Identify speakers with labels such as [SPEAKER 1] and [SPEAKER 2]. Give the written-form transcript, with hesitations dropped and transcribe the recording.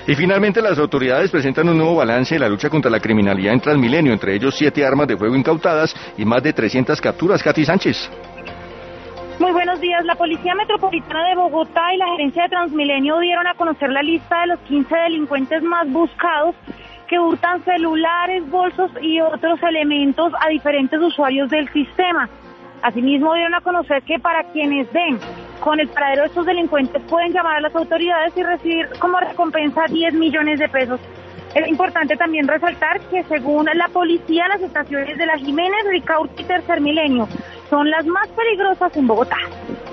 [SPEAKER 1] Y finalmente las autoridades presentan un nuevo balance de la lucha contra la criminalidad en Transmilenio, entre ellos 7 armas de fuego incautadas y más de 300 capturas. Katy Sánchez.
[SPEAKER 2] Muy buenos días. La Policía Metropolitana de Bogotá y la Gerencia de Transmilenio dieron a conocer la lista de los 15 delincuentes más buscados que hurtan celulares, bolsos y otros elementos a diferentes usuarios del sistema. Asimismo, dieron a conocer que para quienes den con el paradero de estos delincuentes pueden llamar a las autoridades y recibir como recompensa 10 millones de pesos. Es importante también resaltar que según la policía, las estaciones de La Jiménez, Ricaurte y Tercer Milenio son las más peligrosas en Bogotá.